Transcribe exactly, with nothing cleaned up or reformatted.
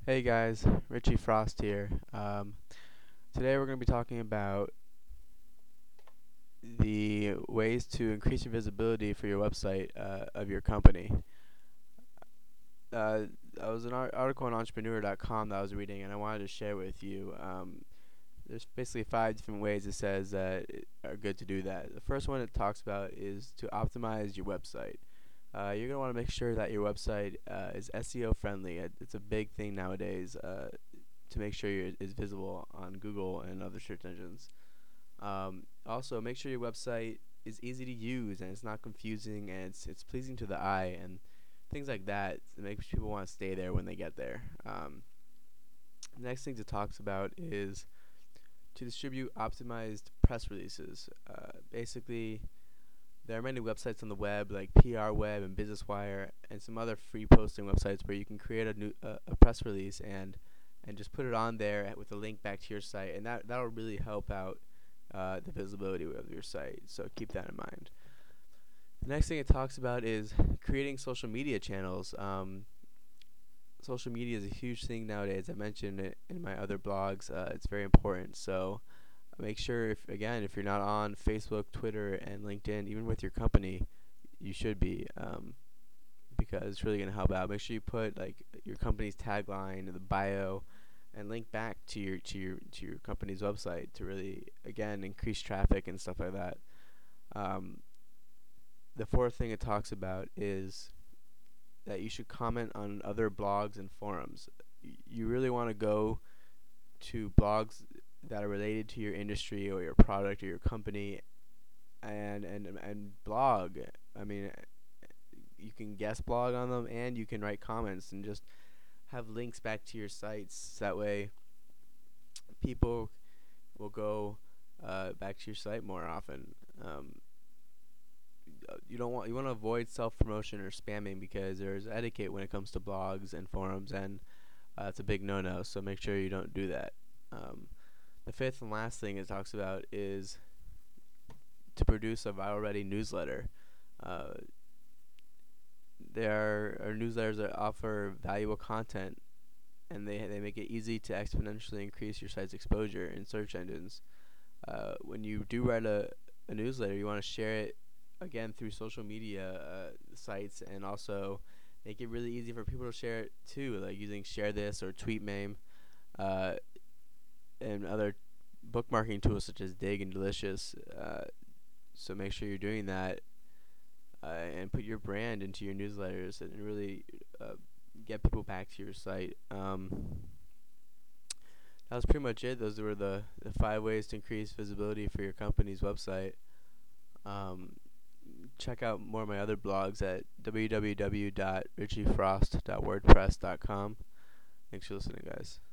Hey guys, Richie Frost here. Um, today we're going to be talking about the ways to increase your visibility for your website uh, of your company. Uh, I was an ar- article on entrepreneur dot com that I was reading, and I wanted to share with you. Um, there's basically five different ways it says that it are good to do that. The first one it talks about is to optimize your website. Uh, you're going to want to make sure that your website uh, is S E O friendly. It, it's a big thing nowadays. Uh, to make sure it is visible on Google and other search engines. Um, also, make sure your website is easy to use and it's not confusing and it's, it's pleasing to the eye and things like that. It makes people want to stay there when they get there. Um, the next thing it talks about is to distribute optimized press releases. Uh, basically, there are many websites on the web like P R Web and Business Wire and some other free posting websites where you can create a new uh, a press release and and just put it on there with a link back to your site, and that that'll really help out uh, the visibility of your site. So keep that in mind. The next thing it talks about is creating social media channels. Um, social media is a huge thing nowadays. I mentioned it in my other blogs. Uh, it's very important. So make sure, if again, if you're not on Facebook, Twitter, and LinkedIn, even with your company, you should be, um, because it's really gonna help out. Make sure you put like your company's tagline in the bio, and link back to your to your to your company's website to really again increase traffic and stuff like that. Um, the fourth thing it talks about is that you should comment on other blogs and forums. Y- you really want to go to blogs that are related to your industry or your product or your company, and and and blog. I mean, you can guest blog on them and you can write comments and just have links back to your sites. That way, people will go uh, back to your site more often. Um, uh, you don't want you want to avoid self promotion or spamming because there's etiquette when it comes to blogs and forums, and uh, it's a big no no. So make sure you don't do that. Um, the fifth and last thing it talks about is to produce a viral ready newsletter. Uh, there are newsletters that offer valuable content, and they they make it easy to exponentially increase your site's exposure in search engines. Uh, when you do write a, a newsletter, you want to share it again through social media uh, sites, and also make it really easy for people to share it too, like using Share This or TweetMame, uh, and other bookmarking tools such as Dig and Delicious. Uh, so make sure you're doing that, uh, and put your brand into your newsletters and really uh, get people back to your site. Um, that was pretty much it. Those were the, the five ways to increase visibility for your company's website. Um, check out more of my other blogs at w w w dot richie frost dot wordpress dot com. Thanks for listening, guys.